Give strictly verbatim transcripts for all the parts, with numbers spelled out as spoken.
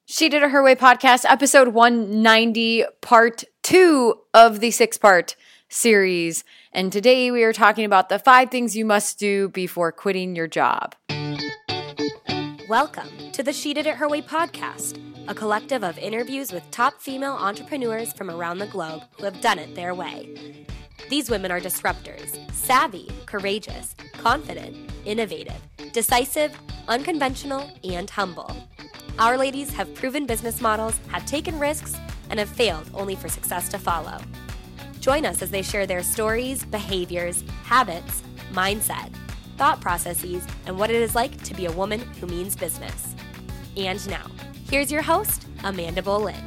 She Did It Her Way podcast, episode one ninety, part two of the six-part series. And today we are talking about the five things you must do before quitting your job. Welcome to the She Did It Her Way podcast, a collective of interviews with top female entrepreneurs from around the globe who have done it their way. These women are disruptors, savvy, courageous, confident, innovative, decisive, unconventional, and humble. Our ladies have proven business models, have taken risks, and have failed only for success to follow. Join us as they share their stories, behaviors, habits, mindset, thought processes, and what it is like to be a woman who means business. And now, here's your host, Amanda Boleyn.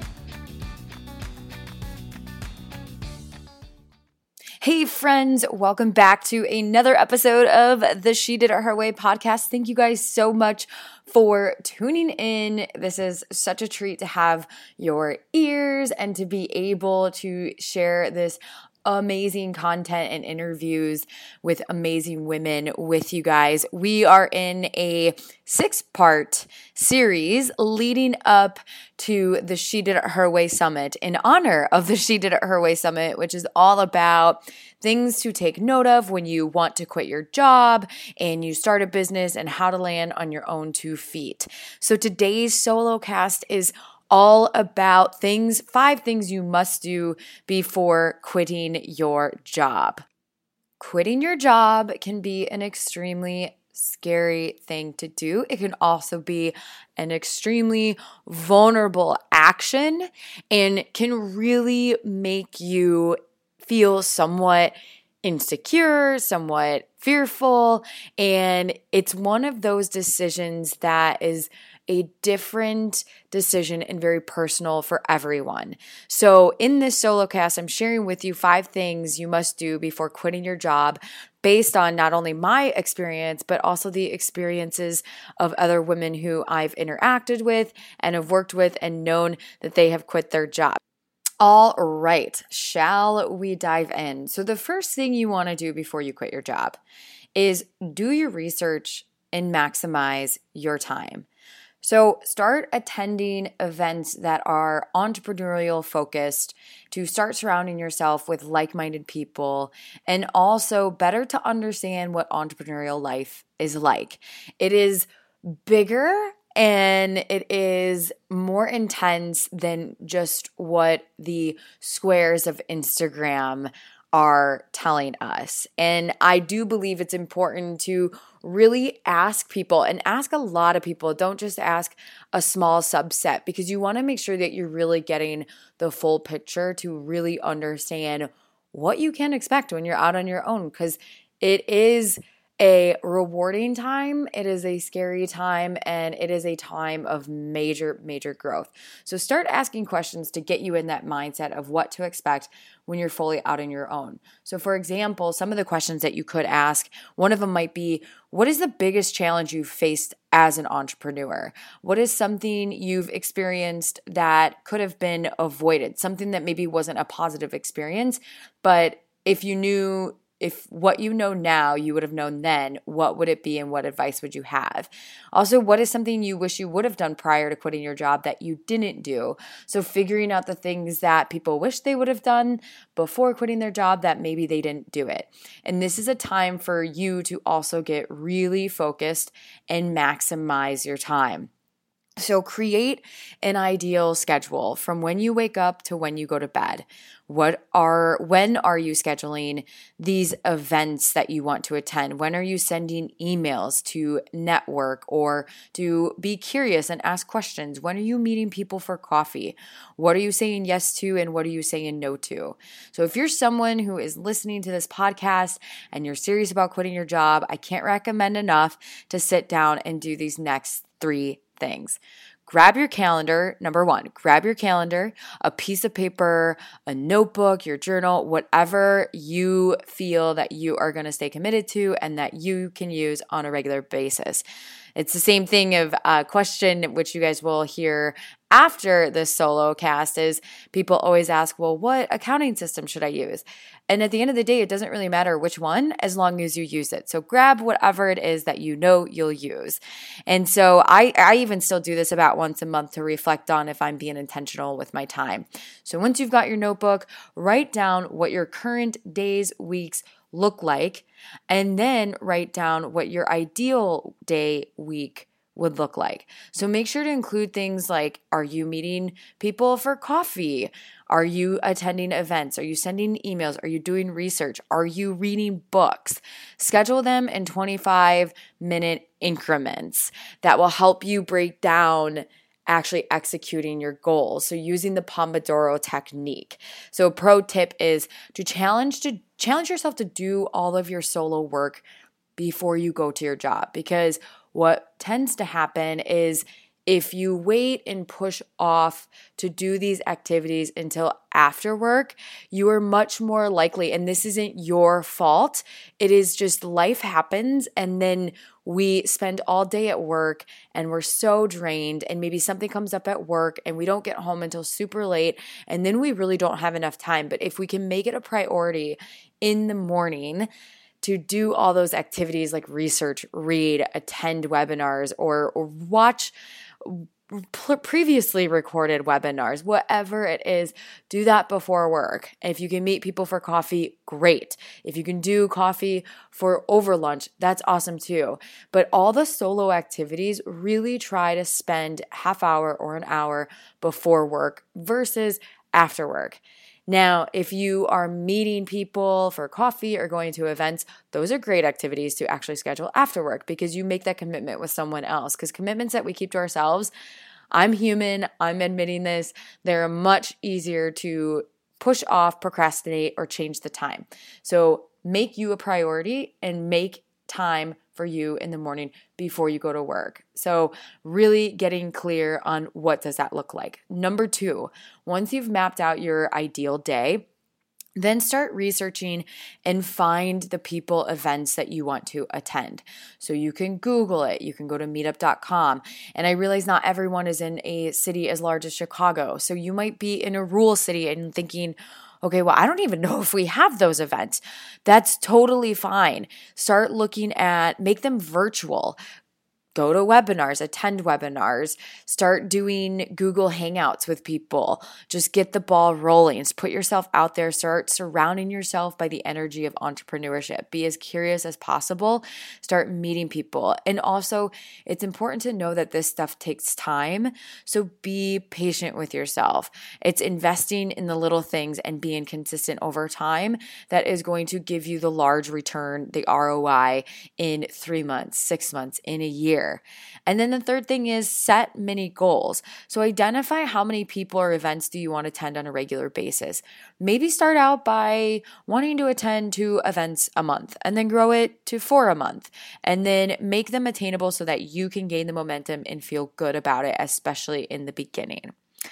Hey friends, welcome back to another episode of the She Did It Her Way podcast. Thank you guys so much for tuning in. This is such a treat to have your ears and to be able to share this amazing content and interviews with amazing women with you guys. We are in a six-part series leading up to the She Did It Her Way Summit in honor of the She Did It Her Way Summit, which is all about things to take note of when you want to quit your job and you start a business and how to land on your own two feet. So today's solo cast is all about things, five things you must do before quitting your job. Quitting your job can be an extremely scary thing to do. It can also be an extremely vulnerable action and can really make you feel somewhat insecure, somewhat fearful, and it's one of those decisions that is a different decision and very personal for everyone. So in this solo cast, I'm sharing with you five things you must do before quitting your job based on not only my experience, but also the experiences of other women who I've interacted with and have worked with and known that they have quit their job. All right, shall we dive in? So the first thing you want to do before you quit your job is do your research and maximize your time. So start attending events that are entrepreneurial focused to start surrounding yourself with like-minded people and also better to understand what entrepreneurial life is like. It is bigger and it is more intense than just what the squares of Instagram are telling us. And I do believe it's important to really ask people and ask a lot of people. Don't just ask a small subset because you want to make sure that you're really getting the full picture to really understand what you can expect when you're out on your own, because it is a rewarding time, it is a scary time, and it is a time of major, major growth. So start asking questions to get you in that mindset of what to expect when you're fully out on your own. So for example, some of the questions that you could ask, one of them might be, what is the biggest challenge you've faced as an entrepreneur? What is something you've experienced that could have been avoided? Something that maybe wasn't a positive experience, but if you knew If what you know now, you would have known then, what would it be and what advice would you have? Also, what is something you wish you would have done prior to quitting your job that you didn't do? So figuring out the things that people wish they would have done before quitting their job that maybe they didn't do it. And this is a time for you to also get really focused and maximize your time. So create an ideal schedule from when you wake up to when you go to bed. What are when are you scheduling these events that you want to attend? When are you sending emails to network or to be curious and ask questions? When are you meeting people for coffee? What are you saying yes to and what are you saying no to? So if you're someone who is listening to this podcast and you're serious about quitting your job, I can't recommend enough to sit down and do these next three things. Grab your calendar. Number one, grab your calendar, a piece of paper, a notebook, your journal, whatever you feel that you are going to stay committed to and that you can use on a regular basis. It's the same thing of a question, which you guys will hear after this solo cast, is people always ask, well, what accounting system should I use? And at the end of the day, it doesn't really matter which one as long as you use it. So grab whatever it is that you know you'll use. And so I, I even still do this about once a month to reflect on if I'm being intentional with my time. So once you've got your notebook, write down what your current days, weeks look like, and then write down what your ideal day, week would look like. So make sure to include things like, are you meeting people for coffee? Are you attending events? Are you sending emails? Are you doing research? Are you reading books? Schedule them in twenty-five minute increments that will help you break down actually executing your goals. So using the Pomodoro technique. So a pro tip is to challenge to challenge yourself to do all of your solo work before you go to your job, because what tends to happen is if you wait and push off to do these activities until after work, you are much more likely, and this isn't your fault, it is just life happens, and then we spend all day at work and we're so drained, and maybe something comes up at work and we don't get home until super late, and then we really don't have enough time. But if we can make it a priority in the morning to do all those activities like research, read, attend webinars, or, or watch previously recorded webinars, whatever it is, do that before work. If you can meet people for coffee, great. If you can do coffee for over lunch, that's awesome too. But all the solo activities, really try to spend half hour or an hour before work versus after work. Now, if you are meeting people for coffee or going to events, those are great activities to actually schedule after work, because you make that commitment with someone else. Because commitments that we keep to ourselves, I'm human, I'm admitting this, they're much easier to push off, procrastinate, or change the time. So make you a priority and make time for you in the morning before you go to work. So really getting clear on what does that look like. Number two, once you've mapped out your ideal day, then start researching and find the people, events that you want to attend. So you can Google it. You can go to meetup dot com. And I realize not everyone is in a city as large as Chicago. So you might be in a rural city and thinking, okay, well, I don't even know if we have those events. That's totally fine. Start looking at, make them virtual. Go to webinars, attend webinars, start doing Google Hangouts with people. Just get the ball rolling. Just put yourself out there. Start surrounding yourself by the energy of entrepreneurship. Be as curious as possible. Start meeting people. And also, it's important to know that this stuff takes time. So be patient with yourself. It's investing in the little things and being consistent over time that is going to give you the large return, the R O I, in three months, six months, in a year. And then the third thing is set mini goals. So identify how many people or events do you want to attend on a regular basis. Maybe start out by wanting to attend two events a month and then grow it to four a month, and then make them attainable so that you can gain the momentum and feel good about it, especially in the beginning.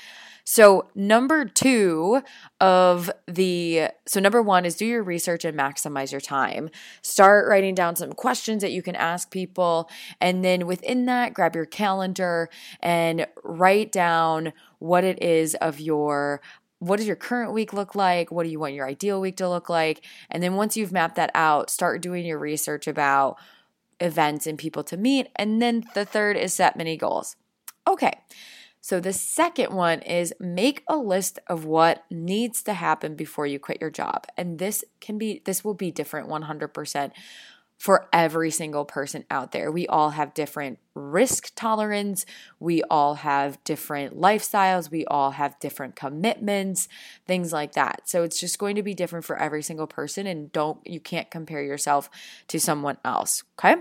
So number two of the, so number one is do your research and maximize your time. Start writing down some questions that you can ask people. And then within that, grab your calendar and write down what it is of your, what does your current week look like? What do you want your ideal week to look like? And then once you've mapped that out, start doing your research about events and people to meet. And then the third is set mini goals. Okay. So the second one is make a list of what needs to happen before you quit your job. And this can be, this will be different one hundred percent for every single person out there. We all have different risk tolerance. We all have different lifestyles. We all have different commitments, things like that. So it's just going to be different for every single person, and don't, you can't compare yourself to someone else. Okay.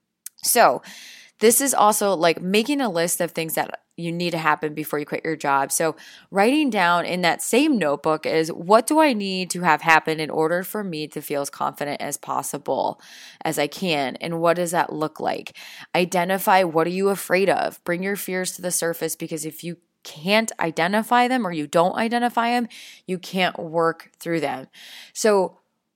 So this is also like making a list of things that you need to happen before you quit your job. So writing down in that same notebook is, what do I need to have happen in order for me to feel as confident as possible as I can? And what does that look like? Identify, what are you afraid of? Bring your fears to the surface, because if you can't identify them or you don't identify them, you can't work through them. So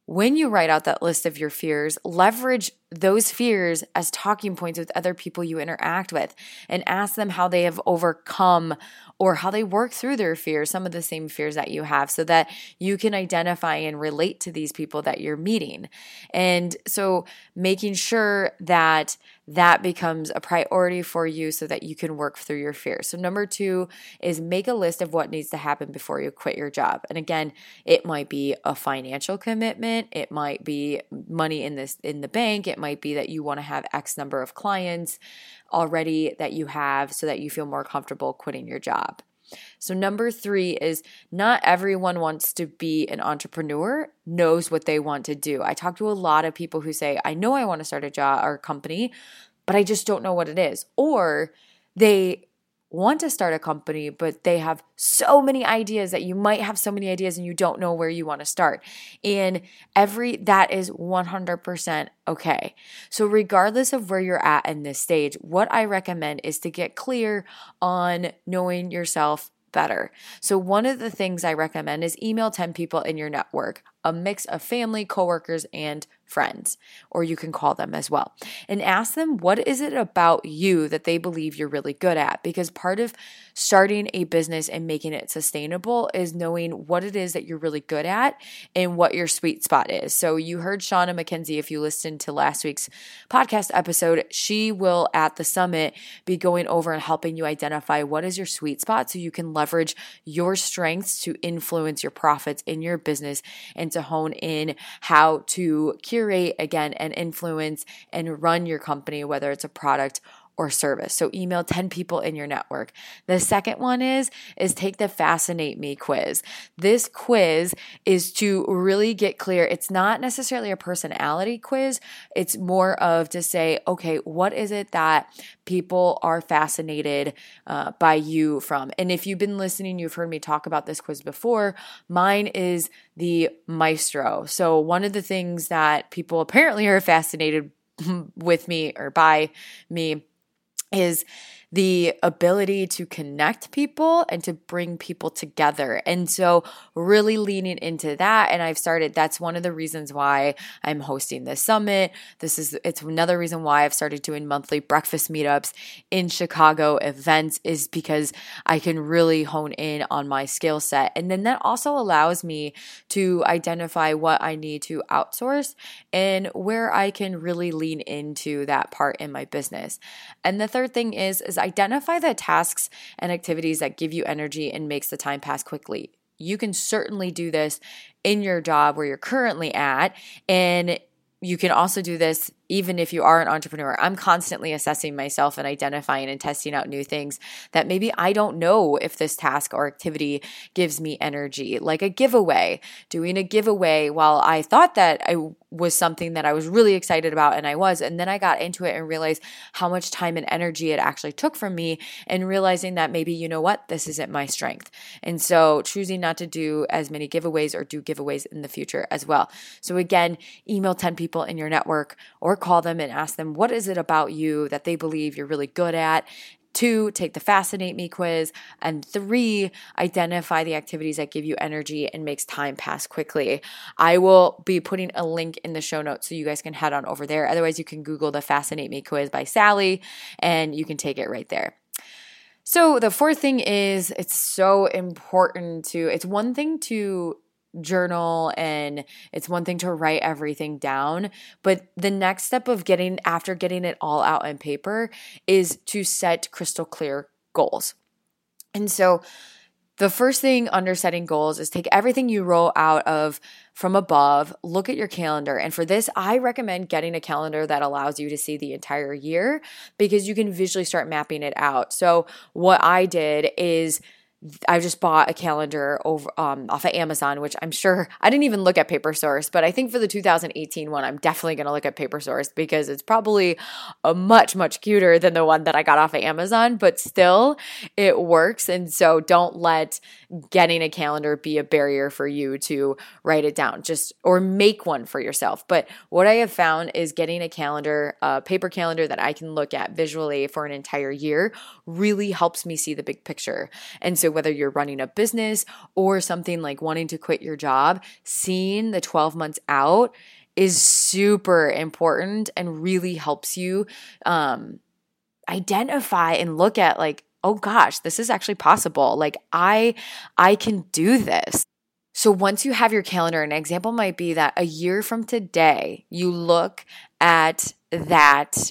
when you write out that list of your fears, leverage those fears as talking points with other people you interact with and ask them how they have overcome or how they work through their fears, some of the same fears that you have, so that you can identify and relate to these people that you're meeting. And so making sure that that becomes a priority for you so that you can work through your fears. So number two is make a list of what needs to happen before you quit your job. And again, it might be a financial commitment. It might be money in this in the bank. It might be that you want to have X number of clients already that you have so that you feel more comfortable quitting your job. So number three is not everyone wants to be an entrepreneur, knows what they want to do. I talk to a lot of people who say, I know I want to start a job or a company, but I just don't know what it is. Or they want to start a company, but they have so many ideas that you might have so many ideas and you don't know where you want to start. And every, that is one hundred percent okay. So regardless of where you're at in this stage, what I recommend is to get clear on knowing yourself better. So one of the things I recommend is email ten people in your network, a mix of family, coworkers, and friends, or you can call them as well, and ask them, what is it about you that they believe you're really good at? Because part of starting a business and making it sustainable is knowing what it is that you're really good at and what your sweet spot is. So you heard Shauna McKenzie, if you listened to last week's podcast episode, she will at the summit be going over and helping you identify what is your sweet spot so you can leverage your strengths to influence your profits in your business and to hone in how to curate again and influence and run your company, whether it's a product or service. So email ten people in your network. The second one is, is take the Fascinate Me quiz. This quiz is to really get clear. It's not necessarily a personality quiz. It's more of to say, okay, what is it that people are fascinated uh, by you from? And if you've been listening, you've heard me talk about this quiz before. Mine is the Maestro. So one of the things that people apparently are fascinated with me or by me is the ability to connect people and to bring people together. And so really leaning into that. And I've started, that's one of the reasons why I'm hosting this summit. This is, it's another reason why I've started doing monthly breakfast meetups in Chicago events, is because I can really hone in on my skill set. And then that also allows me to identify what I need to outsource and where I can really lean into that part in my business. And the third thing is, is identify the tasks and activities that give you energy and makes the time pass quickly. You can certainly do this in your job where you're currently at, and you can also do this even if you are an entrepreneur. I'm constantly assessing myself and identifying and testing out new things that maybe I don't know if this task or activity gives me energy, like a giveaway. Doing a giveaway, while I thought that I was something that I was really excited about, and I was, and then I got into it and realized how much time and energy it actually took from me, and realizing that maybe, you know what, this isn't my strength. And so choosing not to do as many giveaways or do giveaways in the future as well. So again, email ten people in your network or call them and ask them, what is it about you that they believe you're really good at? Two, take the Fascinate Me quiz. And three, identify the activities that give you energy and makes time pass quickly. I will be putting a link in the show notes so you guys can head on over there. Otherwise, you can Google the Fascinate Me quiz by Sally and you can take it right there. So the fourth thing is, it's so important to, it's one thing to journal and it's one thing to write everything down, but the next step of getting, after getting it all out on paper, is to set crystal clear goals. And so the first thing under setting goals is take everything you wrote out of from above, look at your calendar. And for this, I recommend getting a calendar that allows you to see the entire year, because you can visually start mapping it out. So what I did is I just bought a calendar over um, off of Amazon, which I'm sure I didn't even look at PaperSource, but I think for the two thousand eighteen one, I'm definitely going to look at PaperSource because it's probably a much, much cuter than the one that I got off of Amazon, but still it works. And so don't let getting a calendar be a barrier for you to write it down, just, or make one for yourself. But what I have found is getting a calendar, a paper calendar that I can look at visually for an entire year, really helps me see the big picture. And so whether you're running a business or something like wanting to quit your job, seeing the twelve months out is super important and really helps you um, identify and look at like, oh gosh, this is actually possible. Like I, I can do this. So once you have your calendar, an example might be that a year from today, you look at that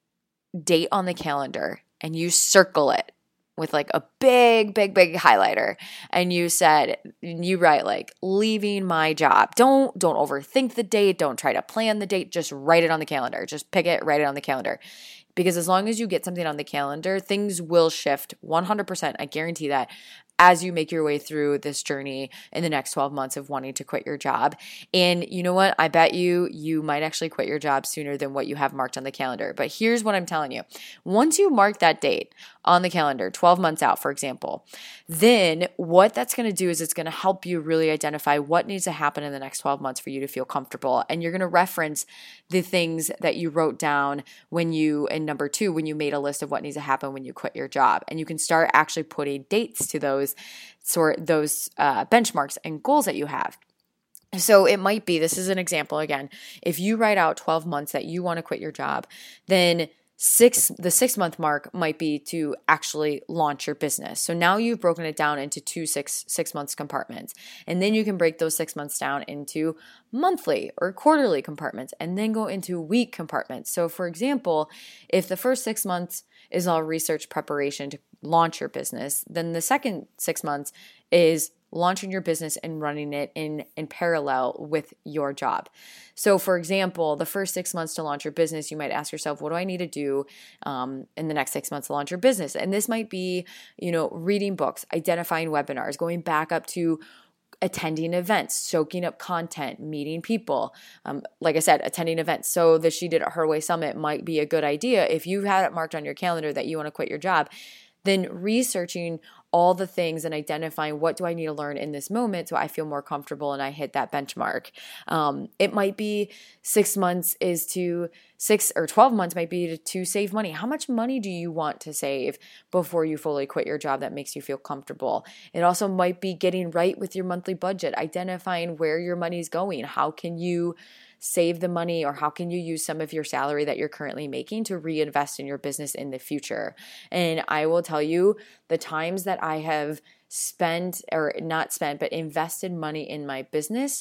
date on the calendar and you circle it with like a big, big, big highlighter. And you said, you write like leaving my job. Don't, don't overthink the date. Don't try to plan the date. Just write it on the calendar. Just pick it, write it on the calendar. Because as long as you get something on the calendar, things will shift one hundred percent. I guarantee that as you make your way through this journey in the next twelve months of wanting to quit your job. And you know what? I bet you, you might actually quit your job sooner than what you have marked on the calendar. But here's what I'm telling you. Once you mark that date on the calendar, twelve months out, for example, then what that's going to do is it's going to help you really identify what needs to happen in the next twelve months for you to feel comfortable. And you're going to reference the things that you wrote down when you, and number two, when you made a list of what needs to happen when you quit your job. And you can start actually putting dates to those sort those uh, benchmarks and goals that you have. So it might be, this is an example again, if you write out twelve months that you want to quit your job, then Six, the six month mark might be to actually launch your business. So now you've broken it down into two six, six months compartments. And then you can break those six months down into monthly or quarterly compartments and then go into week compartments. So for example, if the first six months is all research preparation to launch your business, then the second six months is launching your business and running it in, in parallel with your job. So for example, the first six months to launch your business, you might ask yourself, what do I need to do um, in the next six months to launch your business? And this might be, you know, reading books, identifying webinars, going back up to attending events, soaking up content, meeting people. Um, like I said, attending events. So the She Did It Her Way Summit might be a good idea. If you had it marked on your calendar that you want to quit your job, then researching all the things and identifying what do I need to learn in this moment so I feel more comfortable and I hit that benchmark. Um, it might be six months is to six or twelve months might be to, to save money. How much money do you want to save before you fully quit your job that makes you feel comfortable? It also might be getting right with your monthly budget, identifying where your money is going. How can you save the money, or how can you use some of your salary that you're currently making to reinvest in your business in the future? And I will tell you, the times that I have spent, or not spent, but invested money in my business,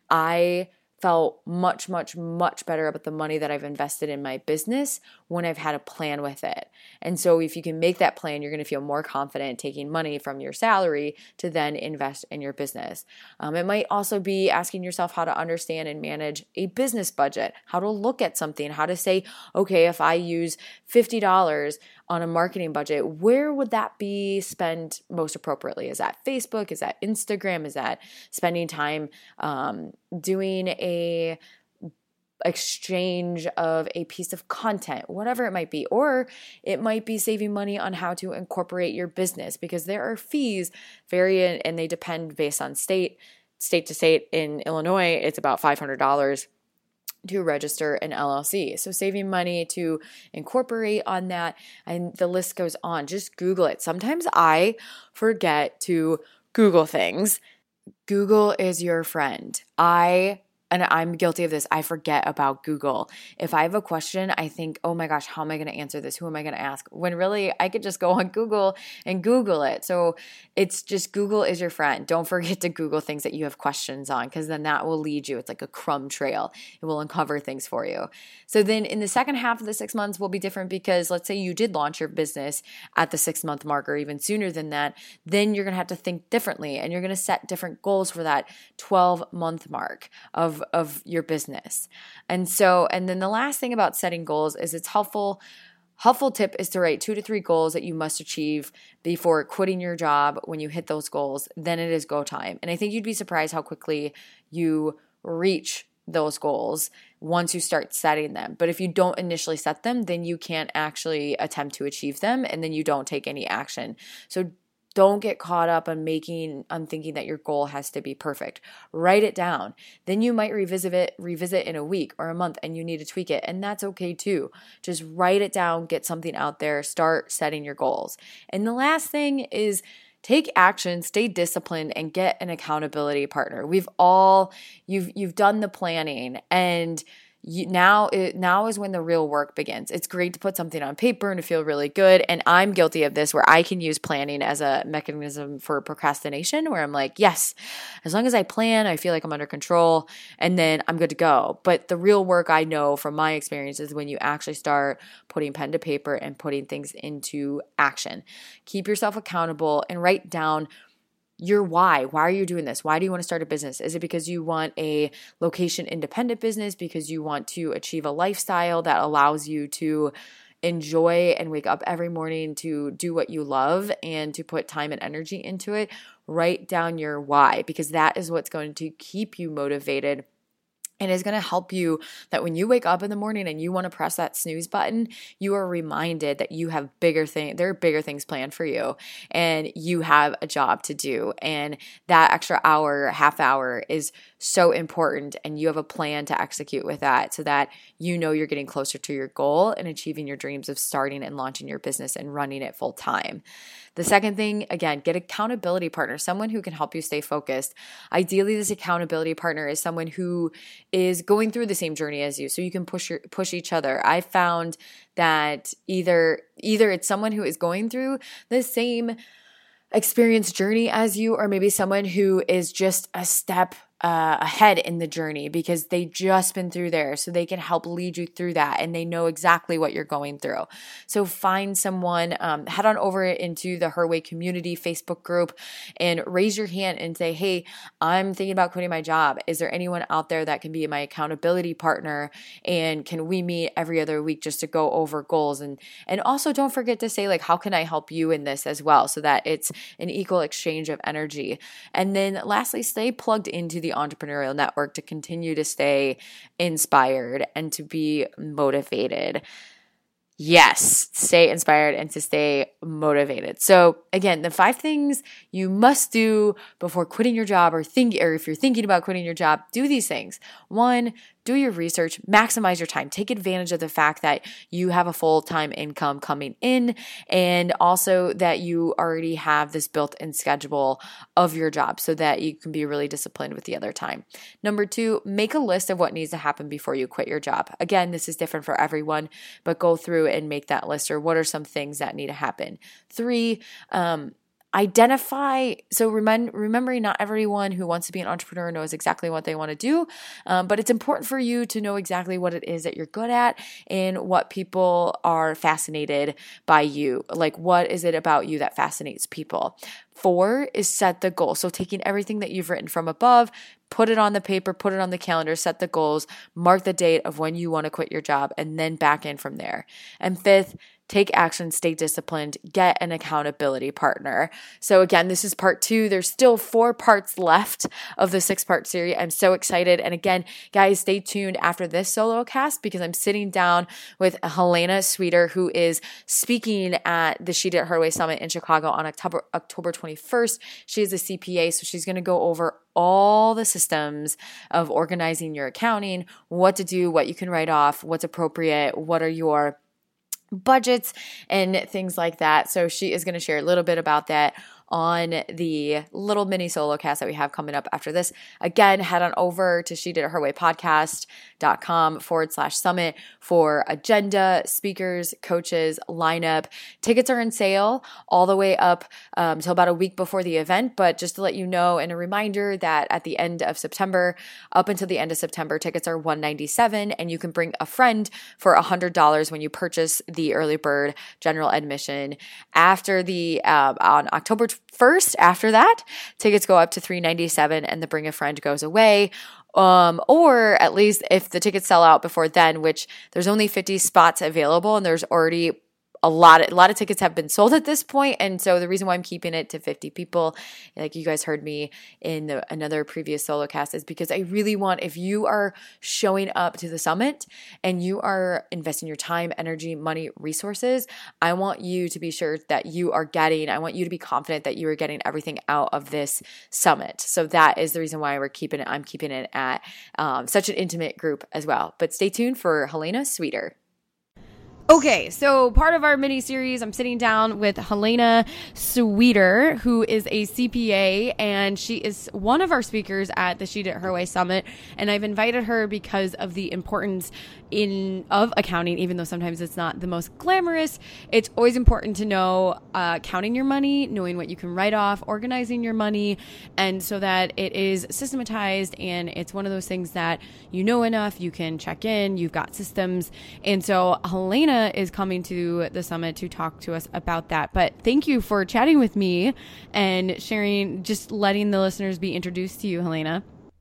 I felt much, much, much better about the money that I've invested in my business when I've had a plan with it. And so if you can make that plan, you're going to feel more confident taking money from your salary to then invest in your business. Um, it might also be asking yourself how to understand and manage a business budget, how to look at something, how to say, okay, if I use fifty dollars on a marketing budget, where would that be spent most appropriately? Is that Facebook? Is that Instagram? Is that spending time um, doing a exchange of a piece of content, whatever it might be? Or it might be saving money on how to incorporate your business, because there are fees vary and they depend based on state, state to state. In Illinois, it's about five hundred dollars to register an L L C. So saving money to incorporate on that, and the list goes on. Just Google it. Sometimes I forget to Google things. Google is your friend. I And I'm guilty of this. I forget about Google. If I have a question, I think, oh my gosh, how am I going to answer this? Who am I going to ask? When really I could just go on Google and Google it. So it's just, Google is your friend. Don't forget to Google things that you have questions on, because then that will lead you. It's like a crumb trail. It will uncover things for you. So then in the second half of the six months will be different, because let's say you did launch your business at the six month mark or even sooner than that, then you're going to have to think differently, and you're going to set different goals for that twelve month mark of of your business. And so, and then the last thing about setting goals is it's helpful, helpful tip is to write two to three goals that you must achieve before quitting your job. When you hit those goals, then it is go time. And I think you'd be surprised how quickly you reach those goals once you start setting them. But if you don't initially set them, then you can't actually attempt to achieve them, and then you don't take any action. So don't get caught up on making, on thinking that your goal has to be perfect. Write it down. Then you might revisit it, revisit in a week or a month, and you need to tweak it. And that's okay too. Just write it down, get something out there, start setting your goals. And the last thing is take action, stay disciplined, and get an accountability partner. We've all, you've, you've done the planning, and You, now, it, now is when the real work begins. It's great to put something on paper and to feel really good. And I'm guilty of this, where I can use planning as a mechanism for procrastination, where I'm like, yes, as long as I plan, I feel like I'm under control, and then I'm good to go. But the real work, I know from my experience, is when you actually start putting pen to paper and putting things into action. Keep yourself accountable and write down your why. Why are you doing this? Why do you want to start a business? Is it because you want a location independent business? Because you want to achieve a lifestyle that allows you to enjoy and wake up every morning to do what you love and to put time and energy into it? Write down your why, because that is what's going to keep you motivated. And is going to help you that when you wake up in the morning and you want to press that snooze button, you are reminded that you have bigger things, there are bigger things planned for you, and you have a job to do. And that extra hour, half hour is so important, and you have a plan to execute with that so that you know you're getting closer to your goal and achieving your dreams of starting and launching your business and running it full time. The second thing, again, get accountability partner, someone who can help you stay focused. Ideally, this accountability partner is someone who is going through the same journey as you, so you can push your, push each other. I found that either either it's someone who is going through the same experience journey as you, or maybe someone who is just a step Uh, ahead in the journey because they just been through there, so they can help lead you through that, and they know exactly what you're going through. So find someone, um, head on over into the Her Way Community Facebook group and raise your hand and say, hey, I'm thinking about quitting my job. Is there anyone out there that can be my accountability partner? And can we meet every other week just to go over goals? And, and also don't forget to say, like, how can I help you in this as well, so that it's an equal exchange of energy. And then lastly, stay plugged into the entrepreneurial network to continue to stay inspired and to be motivated. Yes, stay inspired and to stay motivated. So again, the five things you must do before quitting your job, or think, or if you're thinking about quitting your job, do these things. One, do your research, maximize your time, take advantage of the fact that you have a full-time income coming in, and also that you already have this built-in schedule of your job so that you can be really disciplined with the other time. Number two, make a list of what needs to happen before you quit your job. Again, this is different for everyone, but go through and make that list, or what are some things that need to happen. Three, um, identify, so remember, remembering not everyone who wants to be an entrepreneur knows exactly what they want to do, um, but it's important for you to know exactly what it is that you're good at and what people are fascinated by you. Like, what is it about you that fascinates people? Four is set the goal. So taking everything that you've written from above, put it on the paper, put it on the calendar, set the goals, mark the date of when you want to quit your job, and then back in from there. And fifth, take action, stay disciplined, get an accountability partner. So again, this is part two. There's still four parts left of the six-part series. I'm so excited. And again, guys, stay tuned after this solo cast, because I'm sitting down with Helena Sweeter, who is speaking at the She Did It Her Way Summit in Chicago on October October twenty-first. She is a C P A, so she's going to go over all the systems of organizing your accounting, what to do, what you can write off, what's appropriate, what are your budgets and things like that. So she is going to share a little bit about that on the little mini solo cast that we have coming up after this. Again, head on over to she did it her way podcast.com forward slash summit for agenda, speakers, coaches, lineup. Tickets are in sale all the way up um, till about a week before the event. But just to let you know, and a reminder that at the end of September, up until the end of September, tickets are one hundred ninety-seven dollars, and you can bring a friend for one hundred dollars when you purchase the early bird general admission. After the, uh, on October first, after that, tickets go up to three hundred ninety-seven dollars and the bring a friend goes away. Um, or at least if the tickets sell out before then, which there's only fifty spots available, and there's already a lot of, a lot of tickets have been sold at this point. And so the reason why I'm keeping it to fifty people, like you guys heard me in the, another previous solo cast, is because I really want, if you are showing up to the summit and you are investing your time, energy, money, resources, I want you to be sure that you are getting, I want you to be confident that you are getting everything out of this summit. So that is the reason why we're keeping it, I'm keeping it at um, such an intimate group as well. But stay tuned for Helena Sweeter. Okay, so part of our mini series, I'm sitting down with Helena Sweeter, who is a C P A, and she is one of our speakers at the She Did It Her Way Summit. And I've invited her because of the importance in of accounting, even though sometimes it's not the most glamorous. It's always important to know uh, counting your money, knowing what you can write off, organizing your money, and so that it is systematized and it's one of those things that you know enough, you can check in, you've got systems. And so Helena is coming to the summit to talk to us about that. But thank you for chatting with me and sharing, just letting the listeners be introduced to you, Helena.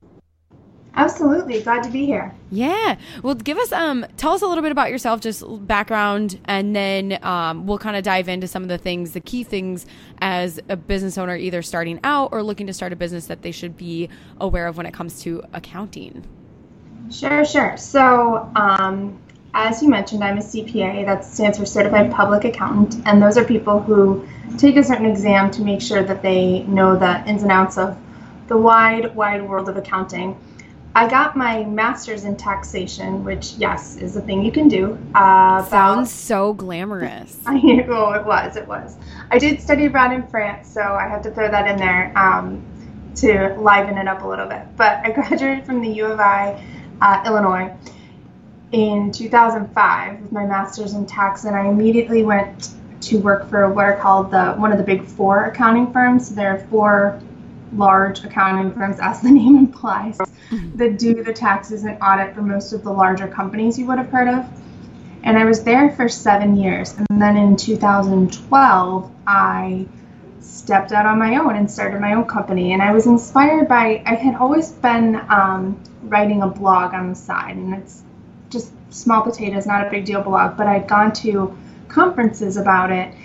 Absolutely. Glad to be here. Yeah. Well, give us, um, tell us a little bit about yourself, just background, and then um, we'll kind of dive into some of the things, the key things as a business owner, either starting out or looking to start a business that they should be aware of when it comes to accounting. Sure, sure. So, um, as you mentioned, I'm a C P A. That stands for Certified Public Accountant. And those are people who take a certain exam to make sure that they know the ins and outs of the wide, wide world of accounting. I got my master's in taxation, which, yes, is a thing you can do. Uh, Sounds about, so glamorous. I know, it was, it was. I did study abroad in France, so I have to throw that in there um, to liven it up a little bit. But I graduated from the U of I, uh, Illinois, in two thousand five with my master's in tax, and I immediately went to work for what are called the one of the big four accounting firms. So there are four large accounting firms, as the name implies, that do the taxes and audit for most of the larger companies you would have heard of. And I was there for seven years. And then in two thousand twelve, I stepped out on my own and started my own company. And I was inspired by, I had always been um, writing a blog on the side. And it's just small potatoes, not a big deal blog. But I'd gone to conferences about it.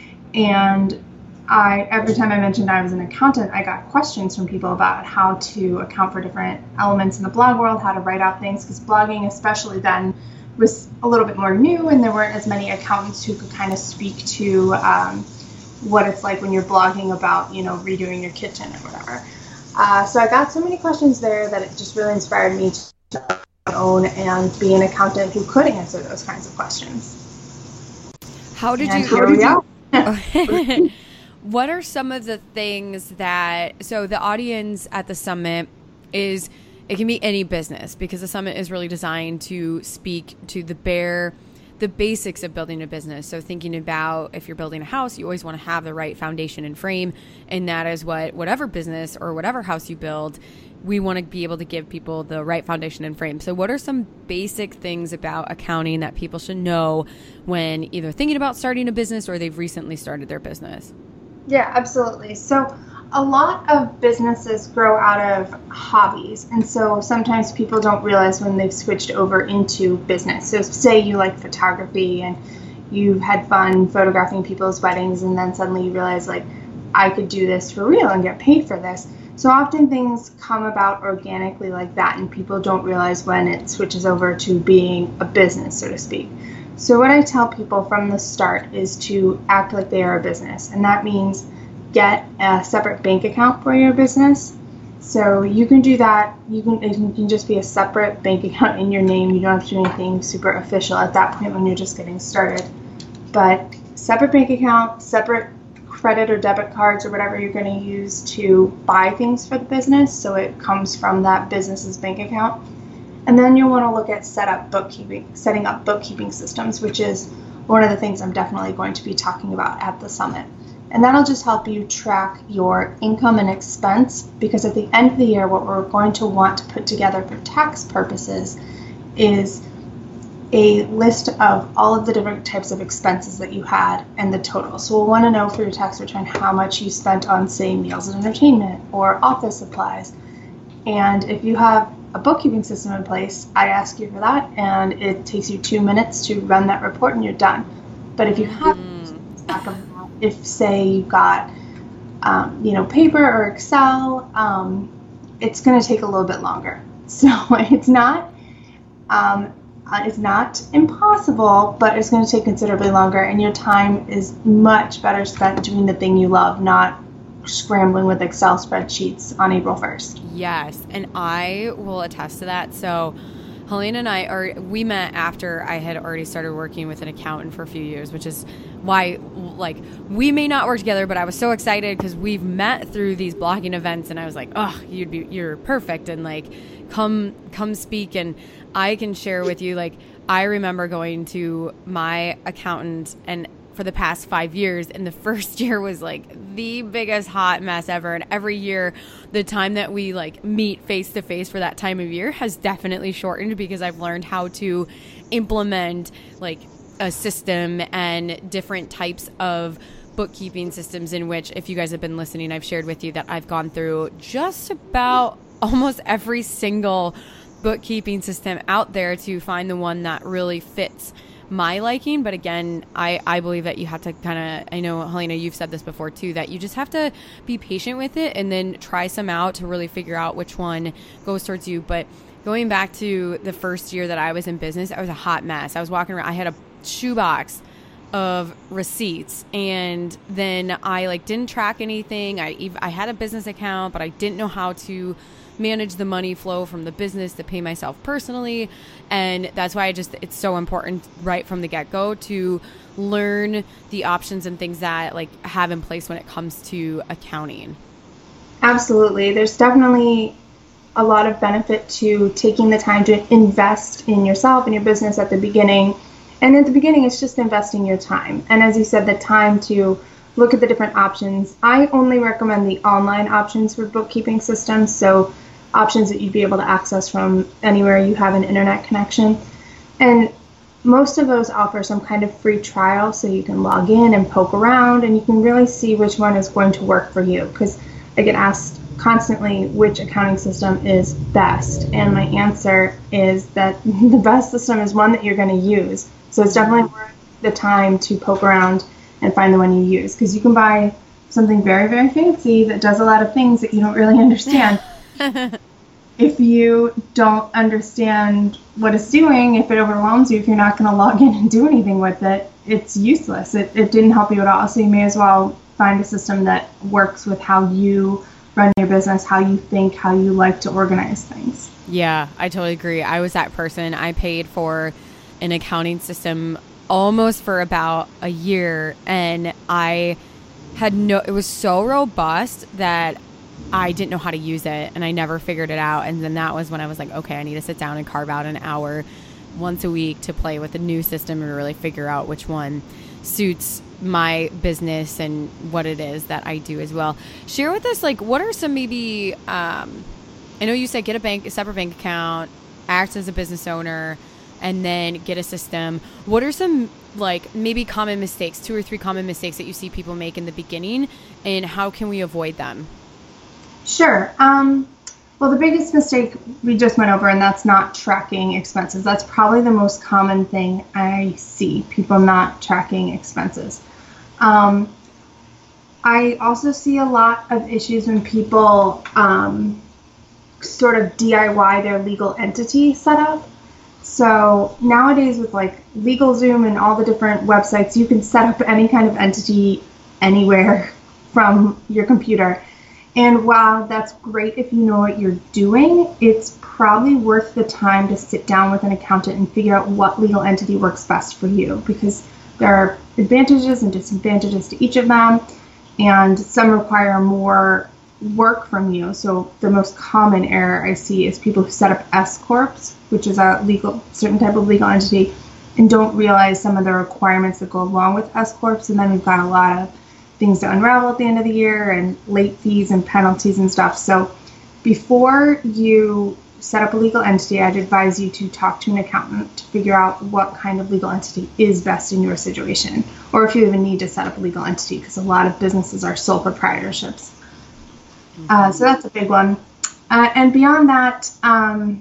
And I, every time I mentioned I was an accountant, I got questions from people about how to account for different elements in the blog world, how to write out things, because blogging, especially then, was a little bit more new, and there weren't as many accountants who could kind of speak to um, what it's like when you're blogging about, you know, redoing your kitchen or whatever. Uh, so I got so many questions there that it just really inspired me to own and be an accountant who could answer those kinds of questions. How did and you? How did you? What are some of the things that, so the audience at the summit is, it can be any business, because the summit is really designed to speak to the bare, the basics of building a business. So thinking about if you're building a house, you always want to have the right foundation and frame. And that is what, whatever business or whatever house you build, we want to be able to give people the right foundation and frame. So what are some basic things about accounting that people should know when either thinking about starting a business or they've recently started their business? Yeah, absolutely. So a lot of businesses grow out of hobbies. And so sometimes people don't realize when they've switched over into business. So say you like photography and you've had fun photographing people's weddings, and then suddenly you realize, like, I could do this for real and get paid for this. So often things come about organically like that, and people don't realize when it switches over to being a business, so to speak. So what I tell people from the start is to act like they are a business, and that means get a separate bank account for your business. So you can do that. You can it can just be a separate bank account in your name. You don't have to do anything super official at that point when you're just getting started. But separate bank account, separate credit or debit cards or whatever you're going to use to buy things for the business, so it comes from that business's bank account. And then you'll want to look at set up bookkeeping, setting up bookkeeping systems, which is one of the things I'm definitely going to be talking about at the summit. And that'll just help you track your income and expense, because at the end of the year, what we're going to want to put together for tax purposes is a list of all of the different types of expenses that you had and the total. So we'll want to know for your tax return how much you spent on, say, meals and entertainment or office supplies. And if you have a bookkeeping system in place, I ask you for that, and it takes you two minutes to run that report and you're done. But if you have mm. if say you've got um, you know, paper or Excel, um, it's going to take a little bit longer. So it's not um, it's not impossible, but it's going to take considerably longer, and your time is much better spent doing the thing you love, not scrambling with Excel spreadsheets on April first. Yes, and I will attest to that. So Helena and I are, we met after I had already started working with an accountant for a few years, which is why, like, we may not work together, but I was so excited because we've met through these blogging events, and I was like, oh, you'd be, you're perfect, and like, come, come speak, and I can share with you, like, I remember going to my accountant and for the past five years, and the first year was like the biggest hot mess ever. And every year, the time that we like meet face to face for that time of year has definitely shortened because I've learned how to implement like a system and different types of bookkeeping systems in which, if you guys have been listening, I've shared with you that I've gone through just about almost every single bookkeeping system out there to find the one that really fits my liking. But again, I, I believe that you have to kind of, I know, Helena, you've said this before too, that you just have to be patient with it and then try some out to really figure out which one goes towards you. But going back to the first year that I was in business, I was a hot mess. I was walking around, I had a shoebox of receipts, and then I like didn't track anything. I even, I had a business account, but I didn't know how to manage the money flow from the business to pay myself personally. And that's why I just, it's so important right from the get-go to learn the options and things that like have in place when it comes to accounting. Absolutely. There's definitely a lot of benefit to taking the time to invest in yourself and your business at the beginning. And at the beginning, it's just investing your time. And as you said, the time to look at the different options. I only recommend the online options for bookkeeping systems. So options that you'd be able to access from anywhere you have an internet connection. And most of those offer some kind of free trial, so you can log in and poke around and you can really see which one is going to work for you. Because I get asked constantly which accounting system is best. And my answer is that the best system is one that you're going to use. So it's definitely worth the time to poke around and find the one you use. Because you can buy something very, very fancy that does a lot of things that you don't really understand. If you don't understand what it's doing, if it overwhelms you, if you're not going to log in and do anything with it, it's useless. It, it didn't help you at all. So you may as well find a system that works with how you run your business, how you think, how you like to organize things. Yeah, I totally agree. I was that person. I paid for an accounting system almost for about a year, and I had no, it was so robust that I didn't know how to use it, and I never figured it out. And then that was when I was like, okay, I need to sit down and carve out an hour once a week to play with a new system and really figure out which one suits my business and what it is that I do as well. Share with us, like, what are some maybe, um, I know you said get a bank, a separate bank account, act as a business owner, and then get a system. What are some, like, maybe common mistakes, two or three common mistakes that you see people make in the beginning, and how can we avoid them? Sure. Um, well, the biggest mistake we just went over, and that's not tracking expenses. That's probably the most common thing I see, people not tracking expenses. Um, I also see a lot of issues when people um, sort of D I Y their legal entity setup. So nowadays with like LegalZoom and all the different websites, you can set up any kind of entity anywhere from your computer. And while that's great if you know what you're doing, it's probably worth the time to sit down with an accountant and figure out what legal entity works best for you, because there are advantages and disadvantages to each of them, and some require more work from you. So the most common error I see is people who set up S-corps, which is a legal certain type of legal entity, and don't realize some of the requirements that go along with S-corps, and then we've got a lot of things to unravel at the end of the year and late fees and penalties and stuff. So before you set up a legal entity, I'd advise you to talk to an accountant to figure out what kind of legal entity is best in your situation, or if you even need to set up a legal entity, because a lot of businesses are sole proprietorships. Mm-hmm. Uh, so that's a big one. Uh, and beyond that, um,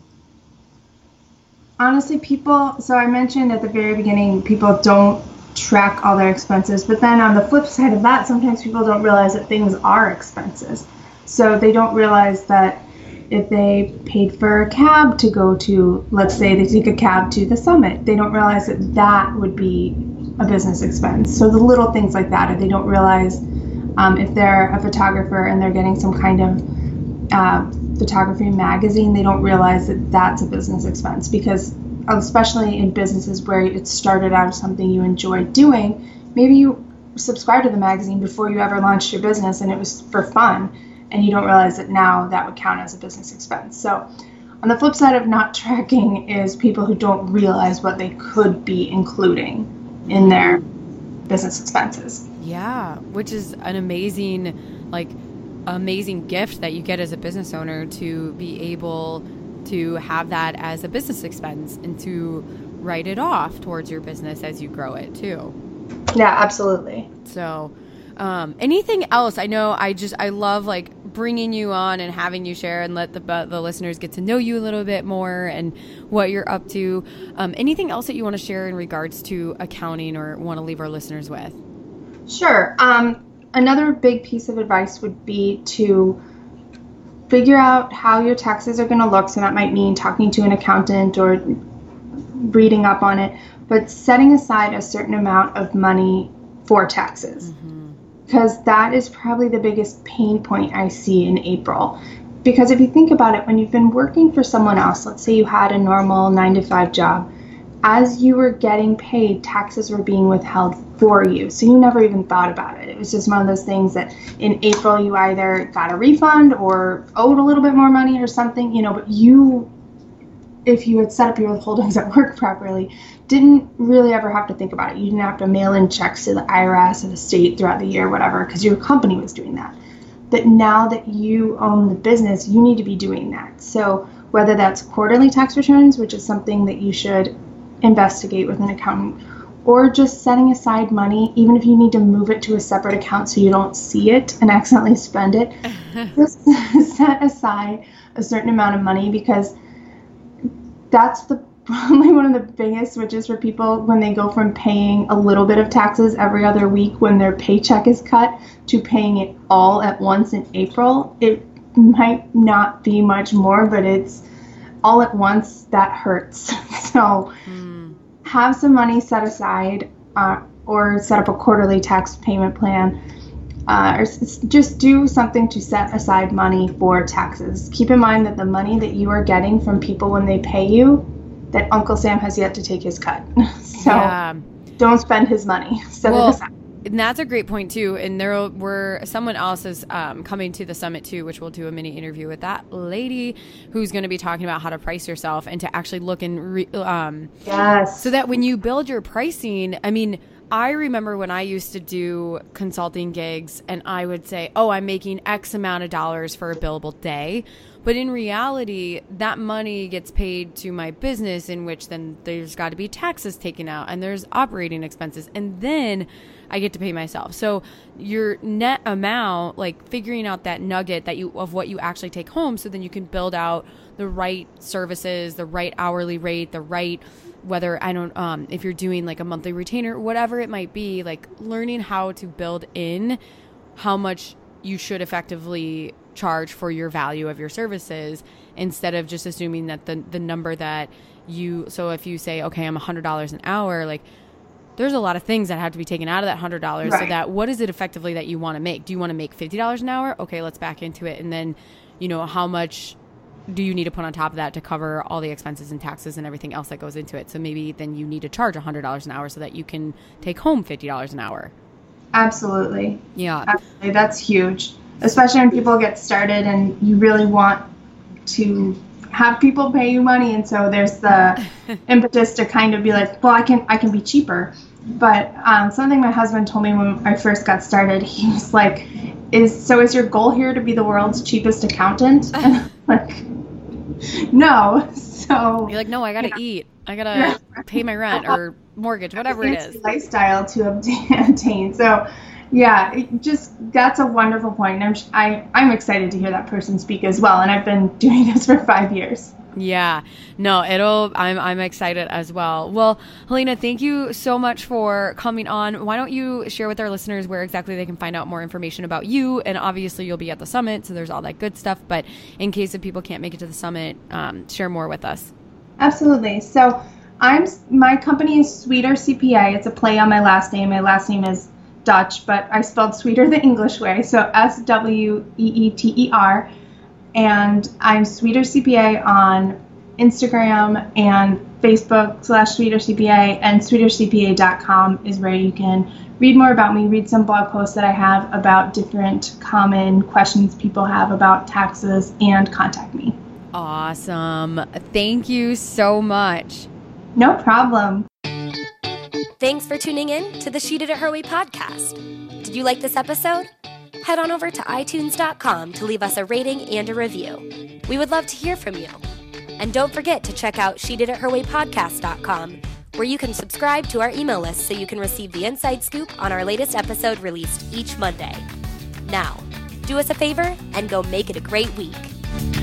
honestly, people, so I mentioned at the very beginning, people don't track all their expenses, but then on the flip side of that, sometimes people don't realize that things are expenses. So they don't realize that if they paid for a cab to go to, let's say they take a cab to the summit, they don't realize that that would be a business expense. So the little things like that, if they don't realize um, if they're a photographer and they're getting some kind of uh, photography magazine, they don't realize that that's a business expense, because especially in businesses where it started out as something you enjoyed doing, maybe you subscribed to the magazine before you ever launched your business and it was for fun, and you don't realize that now that would count as a business expense. So on the flip side of not tracking is people who don't realize what they could be including in their business expenses. Yeah, which is an amazing, like, amazing gift that you get as a business owner, to be able to have that as a business expense and to write it off towards your business as you grow it too. Yeah, absolutely. So, um, anything else? I know I just, I love like bringing you on and having you share and let the the listeners get to know you a little bit more and what you're up to. Um, anything else that you want to share in regards to accounting or want to leave our listeners with? Sure. Um, another big piece of advice would be to figure out how your taxes are going to look. So that might mean talking to an accountant or reading up on it, but setting aside a certain amount of money for taxes. Mm-hmm. Because that is probably the biggest pain point I see in April. Because if you think about it, when you've been working for someone else, let's say you had a normal nine to five job, as you were getting paid, taxes were being withheld for you. So you never even thought about it. It was just one of those things that in April you either got a refund or owed a little bit more money or something, you know, but you, if you had set up your withholdings at work properly, didn't really ever have to think about it. You didn't have to mail in checks to the I R S or the state throughout the year, whatever, because your company was doing that. But now that you own the business, you need to be doing that. So whether that's quarterly tax returns, which is something that you should investigate with an accountant, or just setting aside money, even if you need to move it to a separate account so you don't see it and accidentally spend it, just set aside a certain amount of money, because that's the probably one of the biggest switches for people when they go from paying a little bit of taxes every other week when their paycheck is cut to paying it all at once in April. It might not be much more, but it's all at once. That hurts. So mm. have some money set aside, uh, or set up a quarterly tax payment plan, uh, or s- just do something to set aside money for taxes. Keep in mind that the money that you are getting from people when they pay you, that Uncle Sam has yet to take his cut. So yeah. Don't spend his money. Set well, it aside. And that's a great point too. And there were someone else is um, coming to the summit too, which we'll do a mini interview with that lady who's going to be talking about how to price yourself and to actually look and re- um, yes. so that when you build your pricing, I mean, I remember when I used to do consulting gigs and I would say, oh, I'm making X amount of dollars for a billable day. But in reality, that money gets paid to my business, in which then there's got to be taxes taken out and there's operating expenses. And then I get to pay myself. So your net amount, like figuring out that nugget that you of what you actually take home, so then you can build out the right services, the right hourly rate, the right, whether I don't, um, if you're doing like a monthly retainer, whatever it might be, like learning how to build in how much you should effectively charge for your value of your services, instead of just assuming that the the number that you, so if you say, okay, I'm one hundred dollars an hour, like there's a lot of things that have to be taken out of that one hundred dollars. Right. So that what is it effectively that you want to make? Do you want to make fifty dollars an hour? Okay, let's back into it. And then, you know, how much do you need to put on top of that to cover all the expenses and taxes and everything else that goes into it? So maybe then you need to charge one hundred dollars an hour so that you can take home fifty dollars an hour. Absolutely. Yeah. Absolutely. That's huge. Especially when people get started and you really want to have people pay you money. And so there's the impetus to kind of be like, well, I can, I can be cheaper. But um, something my husband told me when I first got started, he was like, is, so is your goal here to be the world's cheapest accountant? And I'm like, no. So you're like, no, I got to yeah. eat. I got to yeah. pay my rent or mortgage, whatever it is. Lifestyle to obtain. So yeah, it just, that's a wonderful point. I'm, I, I'm excited to hear that person speak as well. And I've been doing this for five years. Yeah, no, it'll, I'm, I'm excited as well. Well, Helena, thank you so much for coming on. Why don't you share with our listeners where exactly they can find out more information about you? And obviously you'll be at the summit, so there's all that good stuff. But in case if people can't make it to the summit, um, share more with us. Absolutely. So I'm, my company is Sweeter C P A. It's a play on my last name. My last name is Dutch, but I spelled Sweeter the English way. So S W E E T E R. And I'm Sweeter C P A on Instagram and Facebook slash Sweeter C P A, and sweeter c p a dot com is where you can read more about me, read some blog posts that I have about different common questions people have about taxes, and contact me. Awesome. Thank you so much. No problem. Thanks for tuning in to the She Did It Her Way podcast. Did you like this episode? Head on over to i tunes dot com to leave us a rating and a review. We would love to hear from you. And don't forget to check out she did it her way podcast dot com, where you can subscribe to our email list so you can receive the inside scoop on our latest episode released each Monday. Now, do us a favor and go make it a great week.